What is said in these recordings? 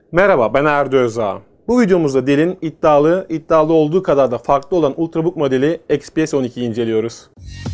Merhaba, ben Erdo Özağ. Bu videomuzda Dell'in iddialı olduğu kadar da farklı olan Ultrabook modeli XPS 12'yi inceliyoruz.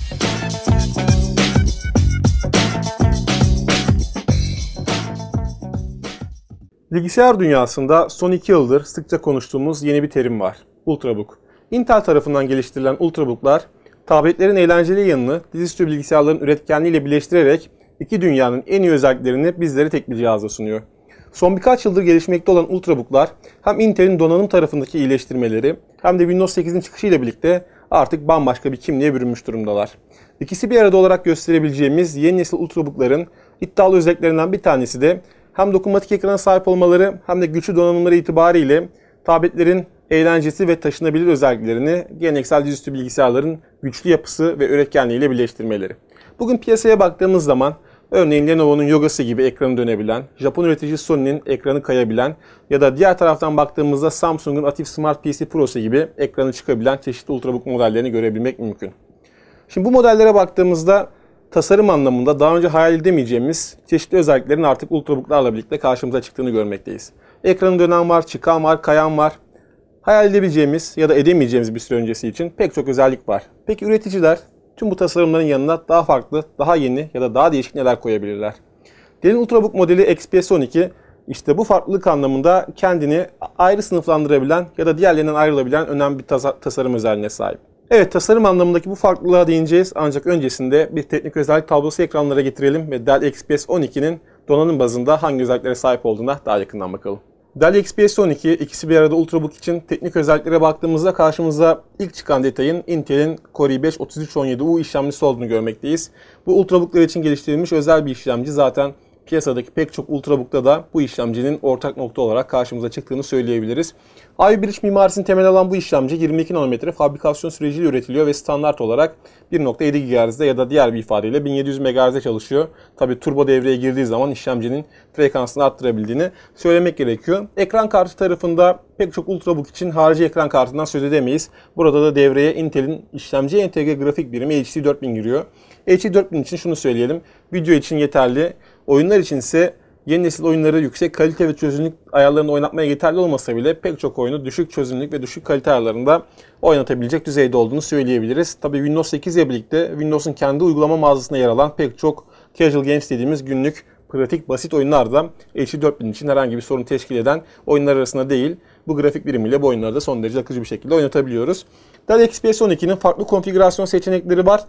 Bilgisayar dünyasında son 2 yıldır sıkça konuştuğumuz yeni bir terim var. Ultrabook. Intel tarafından geliştirilen Ultrabook'lar, tabletlerin eğlenceli yanını dizüstü bilgisayarların üretkenliğiyle birleştirerek iki dünyanın en iyi özelliklerini bizlere tek bir cihazla sunuyor. Son birkaç yıldır gelişmekte olan Ultrabook'lar hem Intel'in donanım tarafındaki iyileştirmeleri hem de Windows 8'in çıkışıyla birlikte artık bambaşka bir kimliğe bürünmüş durumdalar. İkisi bir arada olarak gösterebileceğimiz yeni nesil Ultrabook'ların iddialı özelliklerinden bir tanesi de hem dokunmatik ekrana sahip olmaları hem de güçlü donanımları itibariyle tabletlerin eğlencesi ve taşınabilir özelliklerini geleneksel dizüstü bilgisayarların güçlü yapısı ve üretkenliğiyle birleştirmeleri. Bugün piyasaya baktığımız zaman örneğin Lenovo'nun Yoga'sı gibi ekranı dönebilen, Japon üretici Sony'nin ekranı kayabilen ya da diğer taraftan baktığımızda Samsung'un Atif Smart PC Pro'su gibi ekranı çıkabilen çeşitli Ultrabook modellerini görebilmek mümkün. Şimdi bu modellere baktığımızda tasarım anlamında daha önce hayal edemeyeceğimiz çeşitli özelliklerin artık Ultrabook'larla birlikte karşımıza çıktığını görmekteyiz. Ekranı dönen var, çıkan var, kayan var. Hayal edebileceğimiz ya da edemeyeceğimiz bir süre öncesi için pek çok özellik var. Peki üreticiler tüm bu tasarımların yanına daha farklı, daha yeni ya da daha değişik neler koyabilirler? Dell'in Ultrabook modeli XPS 12 işte bu farklılık anlamında kendini ayrı sınıflandırabilen ya da diğerlerinden ayrılabilen önemli bir tasarım özelliğine sahip. Evet, tasarım anlamındaki bu farklılığa değineceğiz ancak öncesinde bir teknik özellik tablosu ekranlara getirelim ve Dell XPS 12'nin donanım bazında hangi özelliklere sahip olduğuna daha yakından bakalım. Dell XPS 12 ikisi bir arada Ultrabook için teknik özelliklere baktığımızda karşımıza ilk çıkan detayın Intel'in Core i5 3317U işlemcisi olduğunu görmekteyiz. Bu Ultrabook'lar için geliştirilmiş özel bir işlemci, zaten piyasadaki pek çok Ultrabook'ta da bu işlemcinin ortak nokta olarak karşımıza çıktığını söyleyebiliriz. Ivy Bridge mimarisini temel alan bu işlemci 22 nanometre fabrikasyon süreciyle üretiliyor ve standart olarak 1.7 GHz'de ya da diğer bir ifadeyle 1700 MHz'de çalışıyor. Tabi turbo devreye girdiği zaman işlemcinin frekansını arttırabildiğini söylemek gerekiyor. Ekran kartı tarafında pek çok Ultrabook için harici ekran kartından söz edemeyiz. Burada da devreye Intel'in işlemciye entegre grafik birimi HD 4000 giriyor. HD 4000 için şunu söyleyelim, video için yeterli. Oyunlar için ise yeni nesil oyunları yüksek kalite ve çözünürlük ayarlarında oynatmaya yeterli olmasa bile pek çok oyunu düşük çözünürlük ve düşük kalite ayarlarında oynatabilecek düzeyde olduğunu söyleyebiliriz. Tabii Windows 8 ile birlikte Windows'un kendi uygulama mağazasında yer alan pek çok casual games dediğimiz günlük, pratik, basit oyunlar da HD 4000 için herhangi bir sorun teşkil eden oyunlar arasında değil. Bu grafik birimiyle bu oyunları da son derece akıcı bir şekilde oynatabiliyoruz. Dell XPS 12'nin farklı konfigürasyon seçenekleri var.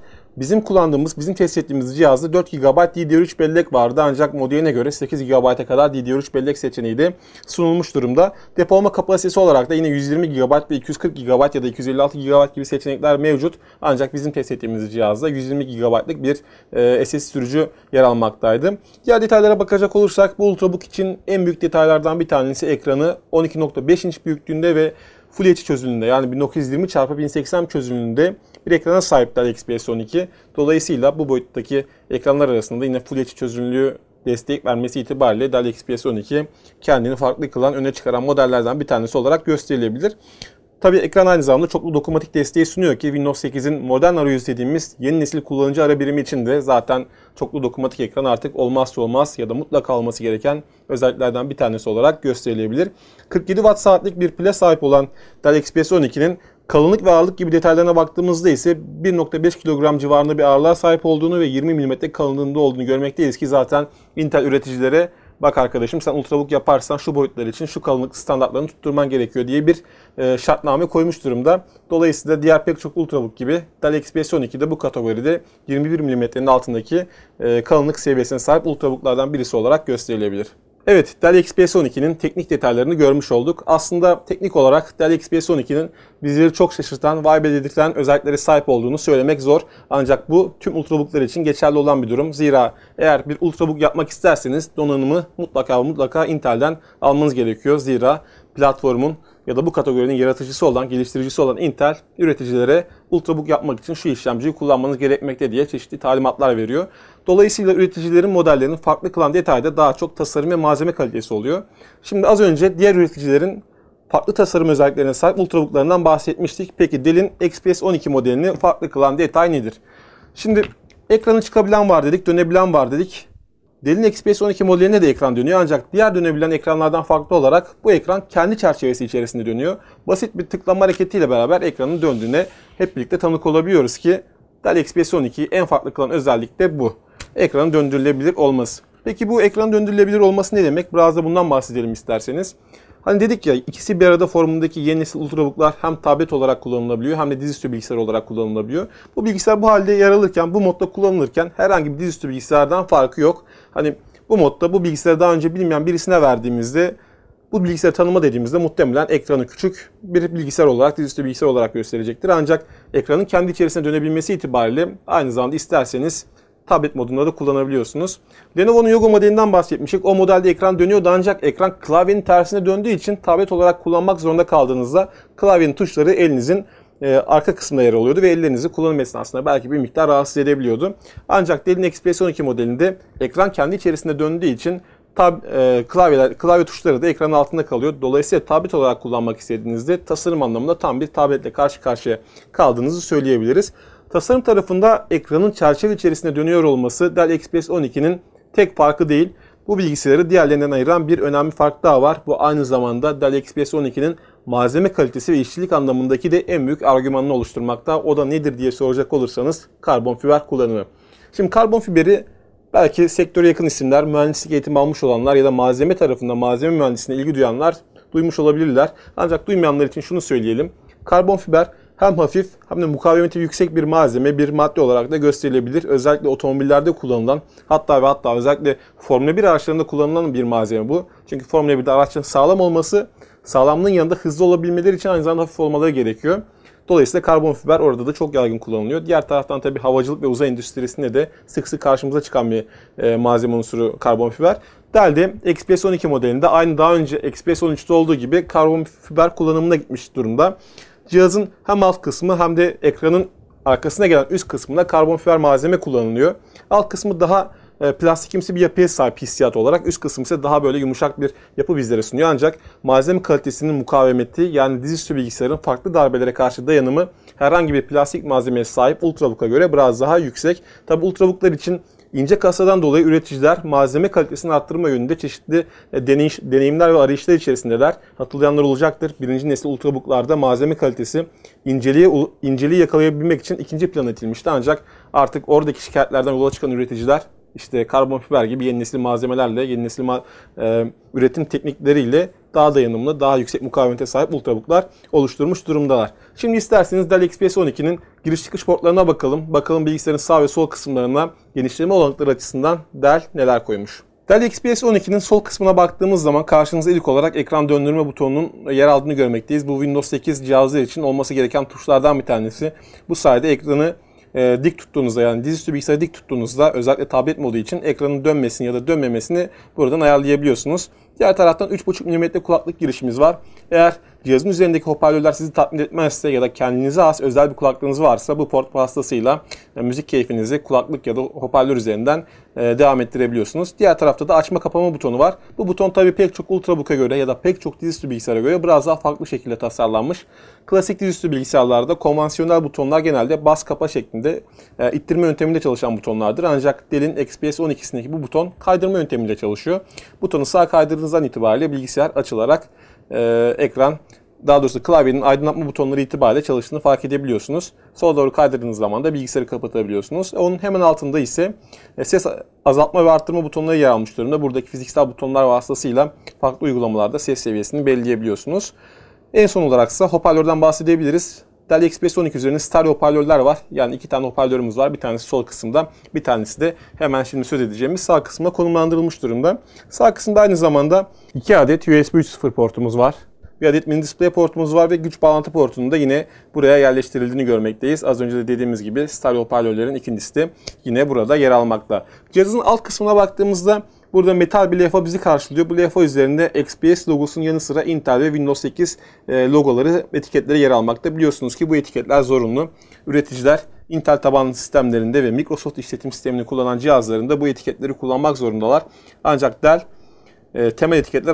Bizim test ettiğimiz cihazda 4 GB DDR3 bellek vardı ancak modeline göre 8 GB'a kadar DDR3 bellek seçeneği de sunulmuş durumda. Depolama kapasitesi olarak da yine 120 GB ve 240 GB ya da 256 GB gibi seçenekler mevcut. Ancak bizim test ettiğimiz cihazda 120 GB'lık bir SSD sürücü yer almaktaydı. Diğer detaylara bakacak olursak bu Ultrabook için en büyük detaylardan bir tanesi ekranı 12.5 inç büyüklüğünde ve Full HD çözünürlüğünde, yani 1920x1080 çözünürlüğünde bir ekrana sahip Dell XPS 12. Dolayısıyla bu boyuttaki ekranlar arasında yine Full HD çözünürlüğü destek vermesi itibariyle Dell XPS 12 kendini farklı kılan, öne çıkaran modellerden bir tanesi olarak gösterilebilir. Tabii ekran aynı zamanda çoklu dokunmatik desteği sunuyor ki Windows 8'in modern arayüzü dediğimiz yeni nesil kullanıcı ara birimi için de zaten çoklu dokunmatik ekran artık olmazsa olmaz ya da mutlaka olması gereken özelliklerden bir tanesi olarak gösterilebilir. 47 Watt saatlik bir pile sahip olan Dell XPS 12'nin kalınlık ve ağırlık gibi detaylarına baktığımızda ise 1.5 kilogram civarında bir ağırlığa sahip olduğunu ve 20 mm kalınlığında olduğunu görmekteyiz ki zaten Intel üreticilere bak arkadaşım, sen Ultrabook yaparsan şu boyutlar için şu kalınlık standartlarını tutturman gerekiyor diye bir şartname koymuş durumda. Dolayısıyla diğer pek çok Ultrabook gibi Dell XPS 12 de bu kategoride 21 mm'nin altındaki kalınlık seviyesine sahip Ultrabook'lardan birisi olarak gösterilebilir. Evet, Dell XPS 12'nin teknik detaylarını görmüş olduk. Aslında teknik olarak Dell XPS 12'nin bizleri çok şaşırtan, vay be dedirten özelliklere sahip olduğunu söylemek zor. Ancak bu tüm Ultrabook'lar için geçerli olan bir durum. Zira eğer bir Ultrabook yapmak isterseniz donanımı mutlaka Intel'den almanız gerekiyor. Zira platformun ya da bu kategorinin yaratıcısı olan, geliştiricisi olan Intel üreticilere Ultrabook yapmak için şu işlemciyi kullanmanız gerekmekte diye çeşitli talimatlar veriyor. Dolayısıyla üreticilerin modellerinin farklı kılan detayda daha çok tasarım ve malzeme kalitesi oluyor. Şimdi az önce diğer üreticilerin farklı tasarım özelliklerine sahip Ultrabook'larından bahsetmiştik. Peki Dell'in XPS 12 modelini farklı kılan detay nedir? Şimdi ekranı çıkabilen var dedik, dönebilen var dedik. Dell'in XPS 12 modelinde de ekran dönüyor ancak diğer dönebilen ekranlardan farklı olarak bu ekran kendi çerçevesi içerisinde dönüyor. Basit bir tıklama hareketiyle beraber ekranın döndüğüne hep birlikte tanık olabiliyoruz ki Dell XPS 12'yi en farklı kılan özellik de bu. Ekranın döndürülebilir olması. Peki bu ekranın döndürülebilir olması ne demek? Biraz da bundan bahsedelim isterseniz. Hani dedik ya, ikisi bir arada formundaki yeni nesil Ultrabook'lar hem tablet olarak kullanılabiliyor hem de dizüstü bilgisayar olarak kullanılabiliyor. Bu bilgisayar bu halde yer alırken, bu modda kullanılırken herhangi bir dizüstü bilgisayardan farkı yok. Hani bu modda bu bilgisayarı daha önce bilmeyen birisine verdiğimizde, bu bilgisayarı tanıma dediğimizde muhtemelen ekranı küçük bir bilgisayar olarak, dizüstü bilgisayar olarak gösterecektir. Ancak ekranın kendi içerisine dönebilmesi itibariyle aynı zamanda isterseniz tablet modunda da kullanabiliyorsunuz. Lenovo'nun Yoga modelinden bahsetmiştik. O modelde ekran dönüyordu ancak ekran klavyenin tersine döndüğü için tablet olarak kullanmak zorunda kaldığınızda klavyenin tuşları elinizin arka kısmında yer alıyordu ve ellerinizi kullanım esnasında belki bir miktar rahatsız edebiliyordu. Ancak Dell'in XPS 12 modelinde ekran kendi içerisinde döndüğü için klavye tuşları da ekranın altında kalıyor. Dolayısıyla tablet olarak kullanmak istediğinizde tasarım anlamında tam bir tabletle karşı karşıya kaldığınızı söyleyebiliriz. Tasarım tarafında ekranın çerçeve içerisinde dönüyor olması Dell XPS 12'nin tek farkı değil. Bu bilgisayarı diğerlerinden ayıran bir önemli fark daha var. Bu aynı zamanda Dell XPS 12'nin malzeme kalitesi ve işçilik anlamındaki de en büyük argümanını oluşturmakta. O da nedir diye soracak olursanız karbon fiber kullanımı. Şimdi karbon fiberi belki sektöre yakın isimler, mühendislik eğitimi almış olanlar ya da malzeme tarafında malzeme mühendisliğine ilgi duyanlar duymuş olabilirler. Ancak duymayanlar için şunu söyleyelim. Karbon fiber hem hafif hem de mukavemeti yüksek bir malzeme, bir madde olarak da gösterilebilir. Özellikle otomobillerde kullanılan, hatta özellikle Formula 1 araçlarında kullanılan bir malzeme bu. Çünkü Formula 1'de araçların sağlam olması, sağlamlığın yanında hızlı olabilmeleri için aynı zamanda hafif olmaları gerekiyor. Dolayısıyla karbon fiber orada da çok yaygın kullanılıyor. Diğer taraftan tabii havacılık ve uzay endüstrisinde de sık sık karşımıza çıkan bir malzeme unsuru karbon fiber. Dell'de XPS 12 modelinde aynı daha önce XPS 13'te olduğu gibi karbon fiber kullanımına gitmiş durumda. Cihazın hem alt kısmı hem de ekranın arkasına gelen üst kısmında karbon fiber malzeme kullanılıyor. Alt kısmı daha plastikimsi bir yapıya sahip hissiyat olarak, üst kısım ise daha böyle yumuşak bir yapı bizlere sunuyor. Ancak malzeme kalitesinin mukavemeti, yani dizüstü bilgisayarın farklı darbelere karşı dayanımı herhangi bir plastik malzemeye sahip Ultrabook'a göre biraz daha yüksek. Tabi Ultrabook'lar için ince kasadan dolayı üreticiler malzeme kalitesini arttırma yönünde çeşitli deneyimler ve arayışlar içerisindeler. Hatırlayanlar olacaktır. Birinci nesil Ultrabook'larda malzeme kalitesi inceliği yakalayabilmek için ikinci plana itilmişti. Ancak artık oradaki şikayetlerden yola çıkan üreticiler işte karbon fiber gibi yeni nesil malzemelerle, yeni nesil üretim teknikleriyle daha dayanımlı, daha yüksek mukavemete sahip Ultrabook'lar oluşturmuş durumdalar. Şimdi isterseniz Dell XPS 12'nin giriş çıkış portlarına bakalım. Bakalım bilgisayarın sağ ve sol kısımlarına genişleme olanakları açısından Dell neler koymuş. Dell XPS 12'nin sol kısmına baktığımız zaman karşınıza ilk olarak ekran döndürme butonunun yer aldığını görmekteyiz. Bu Windows 8 cihazları için olması gereken tuşlardan bir tanesi. Bu sayede ekranı dik tuttuğunuzda, yani dizüstü bilgisayarı dik tuttuğunuzda, özellikle tablet modu için ekranın dönmesini ya da dönmemesini buradan ayarlayabiliyorsunuz. Diğer taraftan 3.5 mm kulaklık girişimiz var. Eğer cihazın üzerindeki hoparlörler sizi tatmin etmezse ya da kendinize has özel bir kulaklığınız varsa bu port vasıtasıyla müzik keyfinizi kulaklık ya da hoparlör üzerinden devam ettirebiliyorsunuz. Diğer tarafta da açma kapama butonu var. Bu buton tabii pek çok Ultrabook'a göre ya da pek çok dizüstü bilgisayara göre biraz daha farklı şekilde tasarlanmış. Klasik dizüstü bilgisayarlarda konvansiyonel butonlar genelde bas kapa şeklinde ittirme yönteminde çalışan butonlardır. Ancak Dell'in XPS 12'sindeki bu buton kaydırma yöntemiyle çalışıyor. Butonu sağ kaydırdığınızdan itibariyle bilgisayar açılarak ekran, daha doğrusu klavyenin aydınlatma butonları itibariyle çalıştığını fark edebiliyorsunuz. Sola doğru kaydırdığınız zaman da bilgisayarı kapatabiliyorsunuz. Onun hemen altında ise ses azaltma ve arttırma butonları yer almış durumda. Buradaki fiziksel butonlar vasıtasıyla farklı uygulamalarda ses seviyesini belirleyebiliyorsunuz. En son olarak ise hoparlörden bahsedebiliriz. Dell XPS 12 üzerinde stereo hoparlörler var. Yani iki tane hoparlörümüz var. Bir tanesi sol kısımda, bir tanesi de hemen şimdi söz edeceğimiz sağ kısmına konumlandırılmış durumda. Sağ kısımda aynı zamanda 2 adet USB 3.0 portumuz var. Bir adet mini display portumuz var ve güç bağlantı portunun da yine buraya yerleştirildiğini görmekteyiz. Az önce de dediğimiz gibi stereo hoparlörlerin ikincisi de yine burada yer almakta. Cihazın alt kısmına baktığımızda burada metal bir levha bizi karşılıyor. Bu levha üzerinde XPS logosunun yanı sıra Intel ve Windows 8 logoları, etiketleri yer almakta. Biliyorsunuz ki bu etiketler zorunlu. Üreticiler Intel tabanlı sistemlerinde ve Microsoft işletim sistemini kullanan cihazlarında bu etiketleri kullanmak zorundalar. Ancak Dell temel etiketler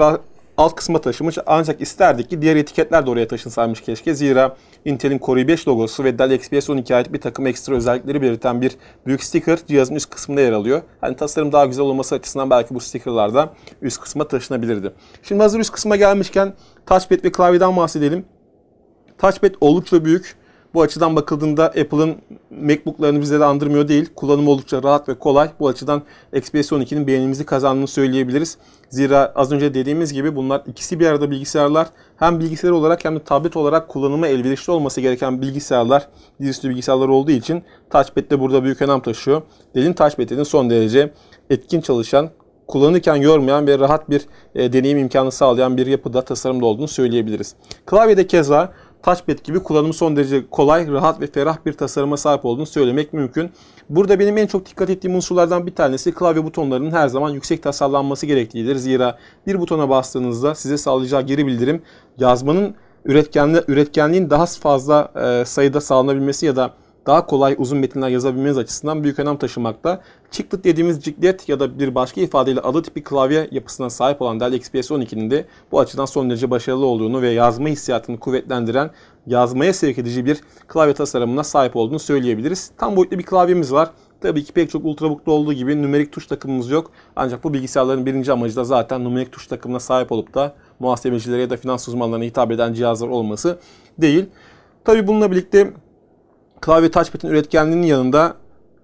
alt kısma taşımış. Ancak isterdik ki diğer etiketler de oraya taşınsaymış keşke. Zira Intel'in Core i5 logosu ve Dell XPS 12'ye ait bir takım ekstra özellikleri belirten bir büyük sticker cihazın üst kısmında yer alıyor. Hani tasarım daha güzel olması açısından belki bu stickerlar da üst kısma taşınabilirdi. Şimdi hazır üst kısma gelmişken touchpad ve klavyeden bahsedelim. Touchpad oldukça büyük. Bu açıdan bakıldığında Apple'ın MacBook'larını bize de andırmıyor değil. Kullanımı oldukça rahat ve kolay. Bu açıdan XPS 12'nin beğenimizi kazandığını söyleyebiliriz. Zira az önce dediğimiz gibi bunlar ikisi bir arada bilgisayarlar. Hem bilgisayar olarak hem de tablet olarak kullanıma elverişli olması gereken bilgisayarlar, dizüstü bilgisayarlar olduğu için Touchpad de burada büyük önem taşıyor. Dell'in Touchpad'in son derece etkin çalışan, kullanırken yormayan ve rahat bir deneyim imkanı sağlayan bir yapıda, tasarımda olduğunu söyleyebiliriz. Klavyede keza Touchpad gibi kullanımı son derece kolay, rahat ve ferah bir tasarıma sahip olduğunu söylemek mümkün. Burada benim en çok dikkat ettiğim unsurlardan bir tanesi klavye butonlarının her zaman yüksek tasarlanması gerektiğidir. Zira bir butona bastığınızda size sağlayacağı geri bildirim yazmanın üretkenliğin daha fazla sayıda sağlanabilmesi ya da daha kolay uzun metinler yazabilmeniz açısından büyük önem taşımakta. Chiclet dediğimiz ciklet ya da bir başka ifadeyle adı tipi klavye yapısına sahip olan Dell XPS 12'nin de bu açıdan son derece başarılı olduğunu ve yazma hissiyatını kuvvetlendiren, yazmaya sevk edici bir klavye tasarımına sahip olduğunu söyleyebiliriz. Tam boyutlu bir klavyemiz var. Tabii ki pek çok Ultrabook'ta olduğu gibi nümerik tuş takımımız yok. Ancak bu bilgisayarların birinci amacı da zaten nümerik tuş takımına sahip olup da muhasebecilere ya da finans uzmanlarına hitap eden cihazlar olması değil. Tabii bununla birlikte klavye touchpad'in üretkenliğinin yanında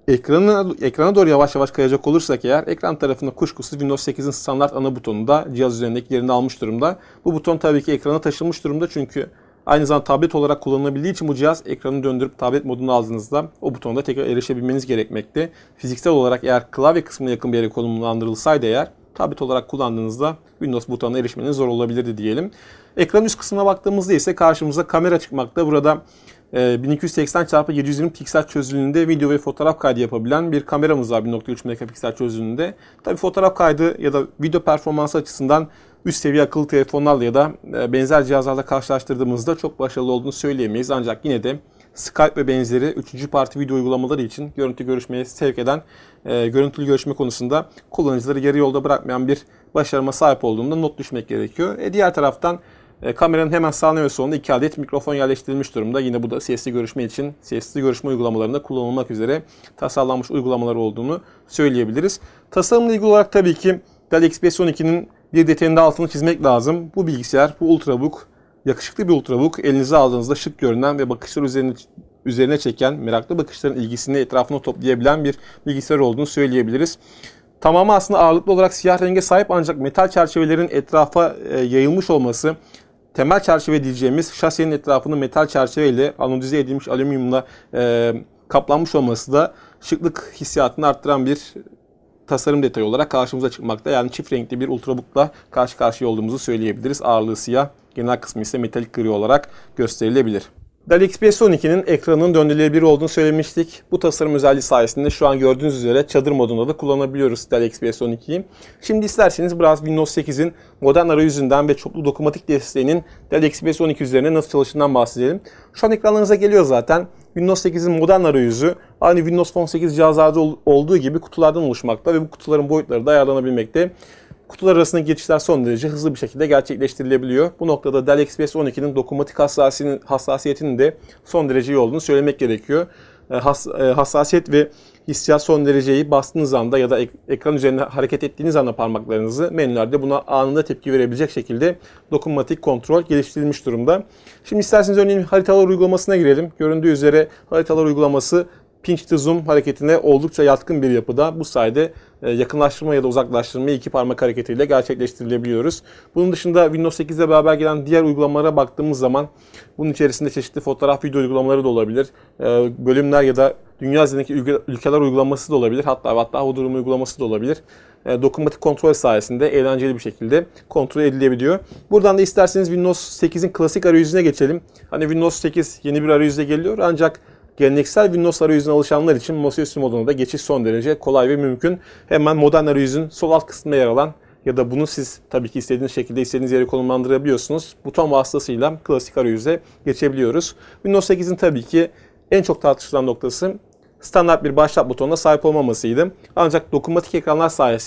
ekrana doğru yavaş yavaş kayacak olursak eğer ekran tarafında kuşkusuz Windows 8'in standart ana butonu da cihaz üzerindeki yerini almış durumda. Bu buton tabii ki ekrana taşınmış durumda çünkü aynı zamanda tablet olarak kullanılabildiği için bu cihaz ekranı döndürüp tablet modunu aldığınızda o butona tekrar erişebilmeniz gerekmekte. Fiziksel olarak eğer klavye kısmına yakın bir yere konumlandırılsaydı eğer tablet olarak kullandığınızda Windows butonuna erişmeniz zor olabilirdi diyelim. Ekranın üst kısmına baktığımızda ise karşımıza kamera çıkmakta. Burada 1280x720 piksel çözünürlüğünde video ve fotoğraf kaydı yapabilen bir kameramız var 1.3 megapiksel çözünürlüğünde. Tabii fotoğraf kaydı ya da video performansı açısından üst seviye akıllı telefonlarla ya da benzer cihazlarla karşılaştırdığımızda çok başarılı olduğunu söyleyemeyiz. Ancak yine de Skype ve benzeri üçüncü parti video uygulamaları için görüntü görüşmeye sevk eden görüntülü görüşme konusunda kullanıcıları yarı yolda bırakmayan bir başarıma sahip olduğunda not düşmek gerekiyor. Diğer taraftan kameranın hemen sağına ve solunda 2 adet mikrofon yerleştirilmiş durumda. Yine bu da sesli görüşme için sesli görüşme uygulamalarında kullanılmak üzere tasarlanmış uygulamalar olduğunu söyleyebiliriz. Tasarımla ilgili olarak tabii ki Dell XPS 12'nin bir detayını da altını çizmek lazım. Bu bilgisayar, bu Ultrabook, yakışıklı bir Ultrabook, elinize aldığınızda şık görünen ve bakışlar üzerine çeken, meraklı bakışların ilgisini etrafına toplayabilen bir bilgisayar olduğunu söyleyebiliriz. Tamamı aslında ağırlıklı olarak siyah renge sahip ancak metal çerçevelerin etrafa yayılmış olması, temel çerçeve diyeceğimiz şasenin etrafını metal çerçeveyle anodize edilmiş alüminyumla kaplanmış olması da şıklık hissiyatını arttıran bir tasarım detayı olarak karşımıza çıkmakta. Yani çift renkli bir Ultrabook'la karşı karşıya olduğumuzu söyleyebiliriz. Ağırlığı siyah, genel kısmı ise metalik gri olarak gösterilebilir. Dell XPS 12'nin ekranının döndürülebilir olduğunu söylemiştik. Bu tasarım özelliği sayesinde şu an gördüğünüz üzere çadır modunda da kullanabiliyoruz Dell XPS 12'yi. Şimdi isterseniz biraz Windows 8'in modern arayüzünden ve çoklu dokunmatik desteğinin Dell XPS 12 üzerine nasıl çalıştığından bahsedelim. Şu an ekranlarınıza geliyor zaten. Windows 8'in modern arayüzü aynı Windows Phone 8 cihazlarda olduğu gibi kutulardan oluşmakta ve bu kutuların boyutları da ayarlanabilmekte. Kutular arasındaki geçişler son derece hızlı bir şekilde gerçekleştirilebiliyor. Bu noktada Dell XPS 12'nin dokunmatik hassasiyetinin de son derece iyi olduğunu söylemek gerekiyor. Hassasiyet ve hissiyat son dereceyi bastığınız anda ya da ekran üzerinde hareket ettiğiniz anda parmaklarınızı menülerde buna anında tepki verebilecek şekilde dokunmatik kontrol geliştirilmiş durumda. Şimdi isterseniz örneğin haritalar uygulamasına girelim. Göründüğü üzere haritalar uygulaması pinch to zoom hareketine oldukça yatkın bir yapıda. Bu sayede yakınlaştırma ya da uzaklaştırmayı iki parmak hareketiyle gerçekleştirilebiliyoruz. Bunun dışında Windows 8 ile beraber gelen diğer uygulamalara baktığımız zaman bunun içerisinde çeşitli fotoğraf, video uygulamaları da olabilir. Bölümler ya da dünya üzerindeki ülkeler uygulaması da olabilir. Hatta o durum uygulaması da olabilir. Dokunmatik kontrol sayesinde eğlenceli bir şekilde kontrol edilebiliyor. Buradan da isterseniz Windows 8'in klasik arayüzüne geçelim. Hani Windows 8 yeni bir arayüzle geliyor ancak geleneksel Windows arayüzüne alışanlar için masaüstü moduna da geçiş son derece kolay ve mümkün. Hemen modern arayüzün sol alt kısmında yer alan ya da bunu siz tabii ki istediğiniz şekilde istediğiniz yere konumlandırabiliyorsunuz. Buton vasıtasıyla klasik arayüze geçebiliyoruz. Windows 8'in tabii ki en çok tartışılan noktası standart bir başlat butonuna sahip olmamasıydı. Ancak dokunmatik ekranlar sayesinde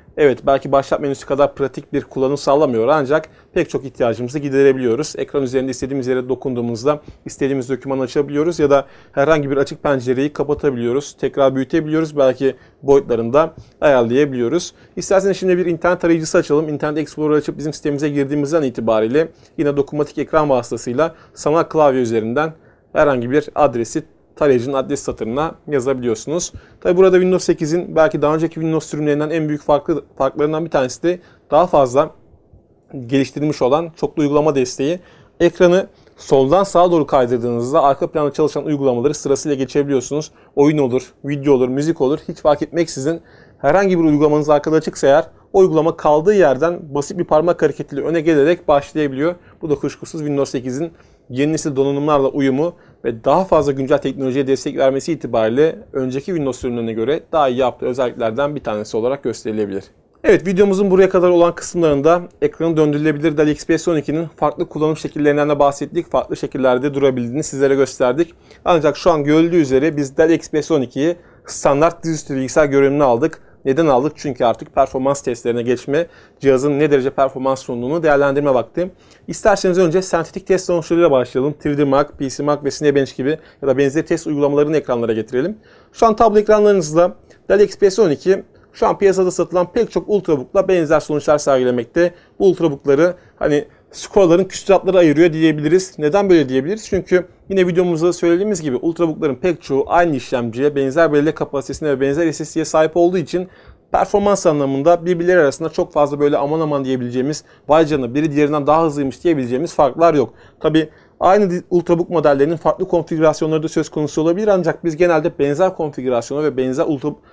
Evet, belki başlat menüsü kadar pratik bir kullanım sağlamıyor ancak pek çok ihtiyacımızı giderebiliyoruz. Ekran üzerinde istediğimiz yere dokunduğumuzda istediğimiz dokümanı açabiliyoruz ya da herhangi bir açık pencereyi kapatabiliyoruz. Tekrar büyütebiliyoruz. Belki boyutlarını da ayarlayabiliyoruz. İsterseniz şimdi bir internet arayıcısı açalım. Internet Explorer açıp bizim sitemize girdiğimizden itibariyle yine dokunmatik ekran vasıtasıyla sanal klavye üzerinden herhangi bir adresi tarayıcının adres satırına yazabiliyorsunuz. Tabi burada Windows 8'in belki daha önceki Windows sürümlerinden en büyük farklarından bir tanesi de daha fazla geliştirilmiş olan çoklu uygulama desteği. Ekranı soldan sağa doğru kaydırdığınızda arka planda çalışan uygulamaları sırasıyla geçebiliyorsunuz. Oyun olur, video olur, müzik olur, hiç fark etmeksizin herhangi bir uygulamanız arkada açıksa eğer o uygulama kaldığı yerden basit bir parmak hareketiyle öne gelerek başlayabiliyor. Bu da kuşkusuz Windows 8'in yeni nesil donanımlarla uyumu ve daha fazla güncel teknolojiye destek vermesi itibariyle önceki Windows sürümlerine göre daha iyi yaptığı özelliklerden bir tanesi olarak gösterilebilir. Evet, videomuzun buraya kadar olan kısımlarında ekranı döndürülebilir Dell XPS 12'nin farklı kullanım şekillerinden de bahsettik. Farklı şekillerde durabildiğini sizlere gösterdik. Ancak şu an görüldüğü üzere biz Dell XPS 12'yi standart dizüstü bilgisayar görünümüne aldık. Neden aldık? Çünkü artık performans testlerine geçme, cihazın ne derece performans sunduğunu değerlendirme vakti. İsterseniz önce sentetik test sonuçlarıyla başlayalım. 3D Mark, PC Mark ve Cinebench gibi ya da benzeri test uygulamalarını ekranlara getirelim. Şu an tablo ekranlarınızda Dell XPS 12 şu an piyasada satılan pek çok Ultrabook'la benzer sonuçlar sergilemekte. Bu Ultrabook'ları skorların küsuratları ayırıyor diyebiliriz. Neden böyle diyebiliriz? Çünkü yine videomuzda söylediğimiz gibi Ultrabook'ların pek çoğu aynı işlemciye, benzer bellek kapasitesine ve benzer SSD'ye sahip olduğu için performans anlamında birbirleri arasında çok fazla böyle aman aman diyebileceğimiz, vay canına biri diğerinden daha hızlıymış diyebileceğimiz farklar yok. Tabi aynı Ultrabook modellerinin farklı konfigürasyonları da söz konusu olabilir ancak biz genelde benzer konfigürasyona ve benzer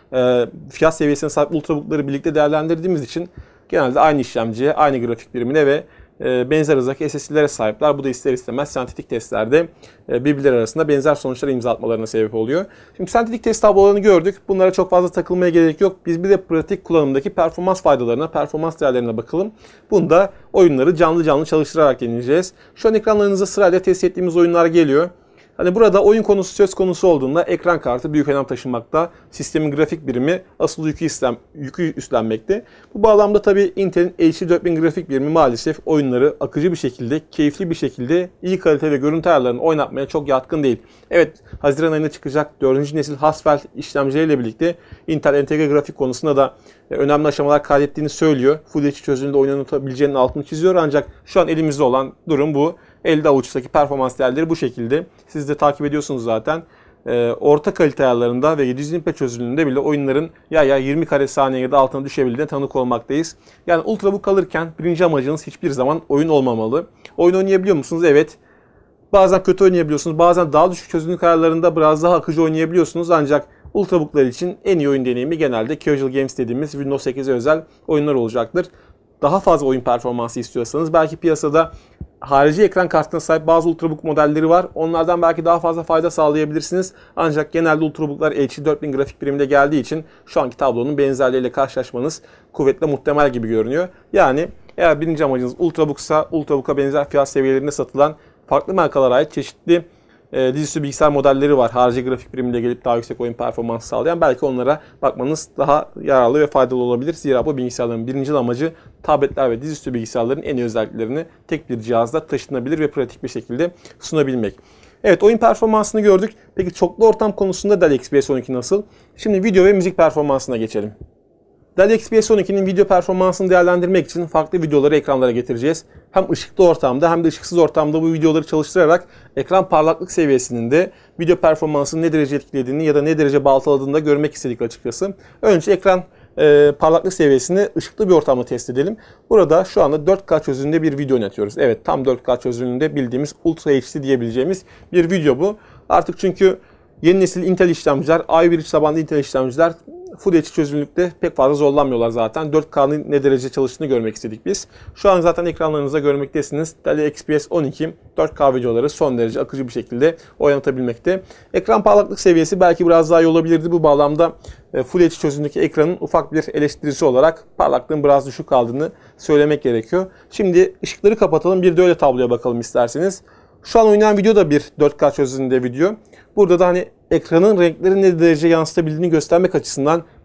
fiyat seviyesine sahip Ultrabook'ları birlikte değerlendirdiğimiz için genelde aynı işlemciye, aynı grafik birimine ve benzer hızdaki SSD'lere sahipler. Bu da ister istemez sentetik testlerde birbirleri arasında benzer sonuçlara imza atmalarına sebep oluyor. Şimdi sentetik test tablolarını gördük. Bunlara çok fazla takılmaya gerek yok. Biz bir de pratik kullanımdaki performans faydalarına, performans değerlerine bakalım. Bunu da oyunları canlı canlı çalıştırarak deneyeceğiz. Şu an ekranlarınıza sırayla test ettiğimiz oyunlar geliyor. Hani burada oyun konusu söz konusu olduğunda ekran kartı büyük önem taşımakta. Sistemin grafik birimi asıl yükü üstlenmekte. Bu bağlamda tabii Intel'in HD 4000 grafik birimi maalesef oyunları akıcı bir şekilde, keyifli bir şekilde iyi kalite ve görüntü ayarlarını oynatmaya çok yatkın değil. Evet, Haziran ayında çıkacak 4. nesil Haswell işlemcileriyle birlikte Intel entegre grafik konusunda da önemli aşamalar kaydettiğini söylüyor. Full HD çözünürlüğünde oynanabileceğinin altını çiziyor ancak şu an elimizde olan durum bu. Elde avuçtaki performans değerleri bu şekilde. Siz de takip ediyorsunuz zaten. Orta kalite ayarlarında ve 720p çözünürlüğünde bile oyunların ya 20 kare saniyede altına düşebildiğine tanık olmaktayız. Yani Ultrabook alırken birinci amacınız hiçbir zaman oyun olmamalı. Oyun oynayabiliyor musunuz? Evet. Bazen kötü oynayabiliyorsunuz. Bazen daha düşük çözünürlük ayarlarında biraz daha akıcı oynayabiliyorsunuz. Ancak Ultrabook'lar için en iyi oyun deneyimi genelde casual games dediğimiz Windows 8'e özel oyunlar olacaktır. Daha fazla oyun performansı istiyorsanız belki piyasada harici ekran kartına sahip bazı Ultrabook modelleri var. Onlardan belki daha fazla fayda sağlayabilirsiniz. Ancak genelde Ultrabook'lar HD 4000 grafik biriminde geldiği için şu anki tablonun benzerleriyle karşılaşmanız kuvvetle muhtemel gibi görünüyor. Yani eğer birinci amacınız Ultrabook'sa Ultrabook'a benzer fiyat seviyelerinde satılan farklı markalara ait çeşitli dizüstü bilgisayar modelleri var. Harici grafik biriminde gelip daha yüksek oyun performansı sağlayan. Belki onlara bakmanız daha yararlı ve faydalı olabilir. Zira bu bilgisayarların birinci amacı tabletler ve dizüstü bilgisayarların en iyi özelliklerini tek bir cihazda taşınabilir ve pratik bir şekilde sunabilmek. Evet, oyun performansını gördük. Peki çoklu ortam konusunda Dell XPS 12 nasıl? Şimdi video ve müzik performansına geçelim. Dell XPS 12'nin video performansını değerlendirmek için farklı videoları ekranlara getireceğiz. Hem ışıklı ortamda hem de ışıksız ortamda bu videoları çalıştırarak ekran parlaklık seviyesinin de video performansını ne derece etkilediğini ya da ne derece baltaladığını da görmek istedik açıkçası. Önce ekran parlaklık seviyesini ışıklı bir ortamda test edelim. Burada şu anda 4K çözünürlüğünde bir video yönetiyoruz. Evet, tam 4K çözünürlüğünde bildiğimiz Ultra HD diyebileceğimiz bir video bu. Artık çünkü yeni nesil Intel işlemciler, i1 tabanlı Intel işlemciler Full HD çözünürlükte pek fazla zorlanmıyorlar zaten. 4K'nın ne derece çalıştığını görmek istedik biz. Şu an zaten ekranlarınızda görmektesiniz. Dell XPS 12 4K videoları son derece akıcı bir şekilde oynatabilmekte. Ekran parlaklık seviyesi belki biraz daha iyi olabilirdi. Bu bağlamda Full HD çözünürlükteki ekranın ufak bir eleştirisi olarak parlaklığın biraz düşük kaldığını söylemek gerekiyor. Şimdi ışıkları kapatalım. Bir de öyle tabloya bakalım isterseniz. Şu an oynayan video da bir 4K çözünürlüğünde video. Burada da hani ekranın renkleri ne derece yansıtabildiğini göstermek açısından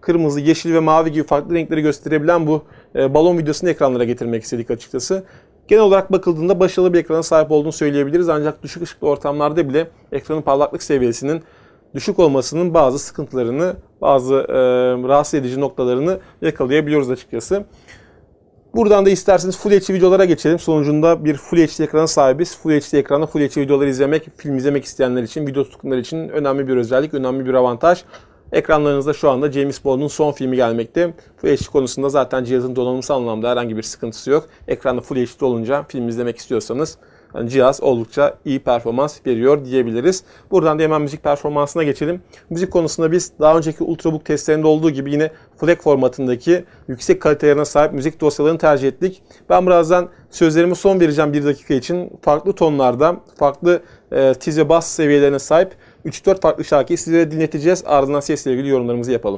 kırmızı, yeşil ve mavi gibi farklı renkleri gösterebilen bu balon videosunu ekranlara getirmek istedik açıkçası. Genel olarak bakıldığında başarılı bir ekrana sahip olduğunu söyleyebiliriz. Ancak düşük ışıklı ortamlarda bile ekranın parlaklık seviyesinin düşük olmasının bazı sıkıntılarını, bazı rahatsız edici noktalarını yakalayabiliyoruz açıkçası. Buradan da isterseniz Full HD videolara geçelim. Sonucunda bir Full HD ekrana sahibiz. Full HD ekranda Full HD videoları izlemek, film izlemek isteyenler için, video tutkunlar için önemli bir özellik, önemli bir avantaj. Ekranlarınızda şu anda James Bond'un son filmi gelmekte. Full HD konusunda zaten cihazın donanımsal anlamda herhangi bir sıkıntısı yok. Ekranda Full HD olunca film izlemek istiyorsanız yani cihaz oldukça iyi performans veriyor diyebiliriz. Buradan da hemen müzik performansına geçelim. Müzik konusunda biz daha önceki Ultrabook testlerinde olduğu gibi yine FLAC formatındaki yüksek kalitelerine sahip müzik dosyalarını tercih ettik. Ben birazdan sözlerime son vereceğim 1 dakika için farklı tonlarda, farklı tiz ve bas seviyelerine sahip 3-4 farklı şarkıyı sizlere dinleteceğiz. Ardından sesle ilgili yorumlarımızı yapalım.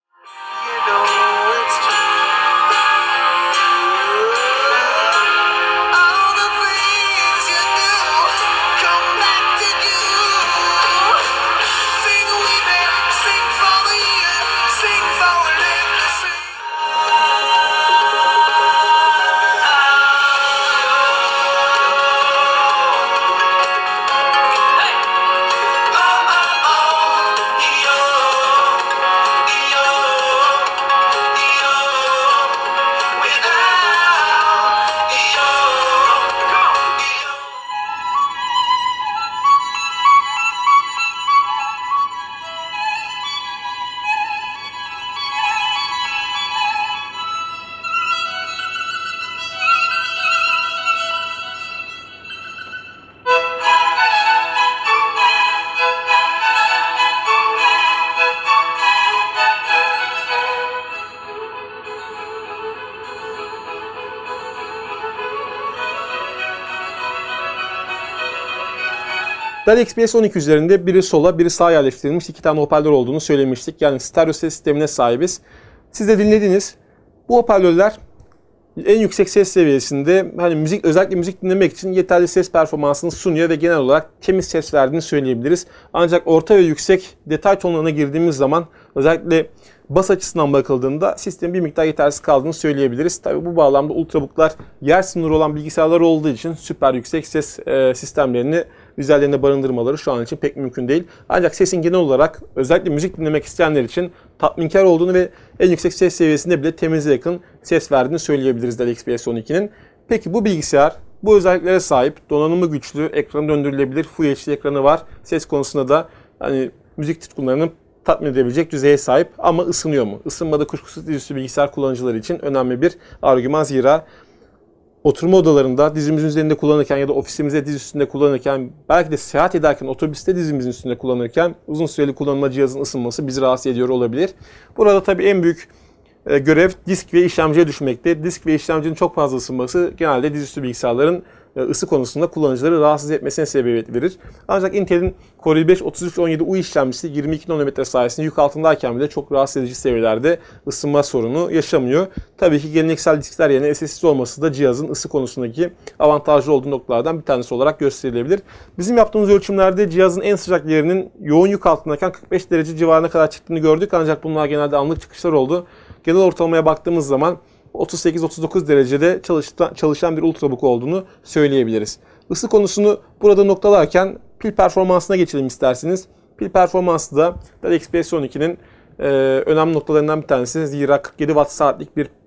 Dell XPS 12 üzerinde biri sola, biri sağa yerleştirilmiş 2 tane hoparlör olduğunu söylemiştik. Yani stereo ses sistemine sahibiz. Siz de dinlediniz. Bu hoparlörler en yüksek ses seviyesinde hani özellikle müzik dinlemek için yeterli ses performansını sunuyor ve genel olarak temiz ses verdiğini söyleyebiliriz. Ancak orta ve yüksek detay tonlarına girdiğimiz zaman özellikle bas açısından bakıldığında sistemin bir miktar yetersiz kaldığını söyleyebiliriz. Tabii bu bağlamda Ultrabook'lar yer sınırı olan bilgisayarlar olduğu için süper yüksek ses sistemlerini üzerlerinde barındırmaları şu an için pek mümkün değil. Ancak sesin genel olarak özellikle müzik dinlemek isteyenler için tatminkar olduğunu ve en yüksek ses seviyesinde bile temize yakın ses verdiğini söyleyebiliriz Dell XPS 12'nin. Peki bu bilgisayar bu özelliklere sahip, donanımı güçlü, ekranı döndürülebilir, Full HD ekranı var. Ses konusunda da hani müzik tutkunlarının tatmin edebilecek düzeye sahip ama ısınıyor mu? Isınmada kuşkusuz dizüstü bilgisayar kullanıcıları için önemli bir argüman. Zira oturma odalarında dizimizin üzerinde kullanırken ya da ofisimizde diz üstünde kullanırken, belki de seyahat ederken otobüste dizimizin üstünde kullanırken uzun süreli kullanıma cihazın ısınması bizi rahatsız ediyor olabilir. Burada tabii en büyük görev disk ve işlemciye düşmekte. Disk ve işlemcinin çok fazla ısınması genelde dizüstü bilgisayarların ısı konusunda kullanıcıları rahatsız etmesine sebebiyet verir. Ancak Intel'in Core i5-3317U işlemcisi 22 nanometre sayesinde yük altındayken bile çok rahatsız edici seviyelerde ısınma sorunu yaşamıyor. Tabii ki geleneksel diskler yerine SSD olması da cihazın ısı konusundaki avantajlı olduğu noktalardan bir tanesi olarak gösterilebilir. Bizim yaptığımız ölçümlerde cihazın en sıcak yerinin yoğun yük altındayken 45 derece civarına kadar çıktığını gördük. Ancak bunlar genelde anlık çıkışlar oldu. Genel ortalamaya baktığımız zaman 38-39 derecede çalışan bir Ultrabook olduğunu söyleyebiliriz. Isı konusunu burada noktalarken pil performansına geçelim isterseniz. Pil performansı da Dell XPS 12'nin önemli noktalarından bir tanesi. Zira 47 Watt saatlik bir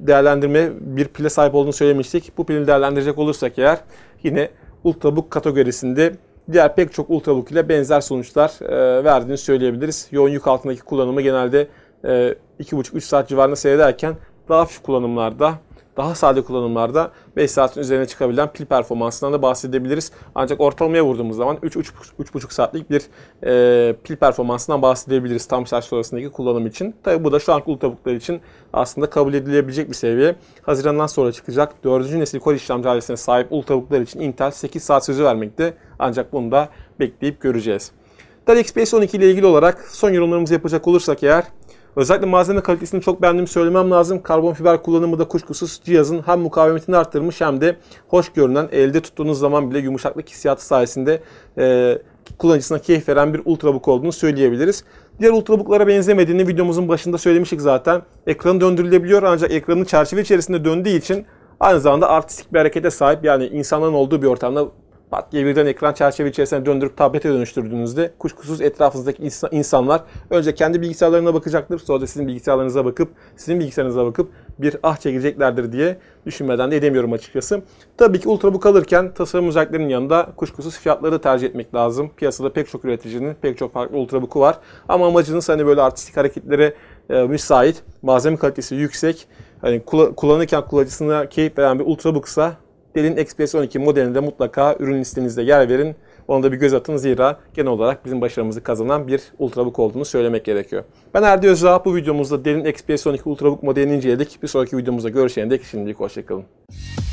bir pile sahip olduğunu söylemiştik. Bu pili değerlendirecek olursak eğer yine Ultrabook kategorisinde diğer pek çok Ultrabook ile benzer sonuçlar verdiğini söyleyebiliriz. Yoğun yük altındaki kullanımı genelde 2,5-3 saat civarında seyrederken daha hafif kullanımlarda, daha sade kullanımlarda 5 saatin üzerine çıkabilen pil performansından da bahsedebiliriz. Ancak ortalamaya vurduğumuz zaman 3-3,5 saatlik bir pil performansından bahsedebiliriz tam şarj sonrasındaki kullanım için. Tabi bu da şu anki Ultrabook'lar için aslında kabul edilebilecek bir seviye. Haziran'dan sonra çıkacak 4. nesil Core işlemci ailesine sahip Ultrabook'lar için Intel 8 saat sözü vermekte. Ancak bunu da bekleyip göreceğiz. Dell XPS 12 ile ilgili olarak son yorumlarımızı yapacak olursak eğer, özellikle malzeme kalitesini çok beğendiğimi söylemem lazım. Karbon fiber kullanımı da kuşkusuz cihazın hem mukavemetini arttırmış hem de hoş görünen, elde tuttuğunuz zaman bile yumuşaklık hissiyatı sayesinde kullanıcısına keyif veren bir Ultrabook olduğunu söyleyebiliriz. Diğer Ultrabook'lara benzemediğini videomuzun başında söylemiştik zaten. Ekranı döndürülebiliyor ancak ekranın çerçeve içerisinde döndüğü için aynı zamanda artistik bir harekete sahip. Yani insanların olduğu bir ortamda pat diye birden ekran çerçeve içerisine döndürüp tablete dönüştürdüğünüzde kuşkusuz etrafınızdaki insanlar önce kendi bilgisayarlarına bakacaktır. Sonra da sizin bilgisayarlarınıza bakıp, sizin bilgisayarınıza bakıp bir ah çekeceklerdir diye düşünmeden de edemiyorum açıkçası. Tabii ki Ultrabook alırken tasarım özelliklerinin yanında kuşkusuz fiyatları tercih etmek lazım. Piyasada pek çok üreticinin pek çok farklı Ultrabook'u var. Ama amacınız hani böyle artistik hareketlere müsait, malzeme kalitesi yüksek, hani kullanırken kullanıcısına keyif veren bir Ultrabook'sa Dell'in XPS 12 modelinde mutlaka ürün listenizde yer verin. Ona da bir göz atın zira genel olarak bizim başarımızı kazanan bir Ultrabook olduğunu söylemek gerekiyor. Ben Erdi Özdağ. Bu videomuzda Dell'in XPS 12 Ultrabook modelini inceledik. Bir sonraki videomuzda görüşene dek şimdilik hoşçakalın.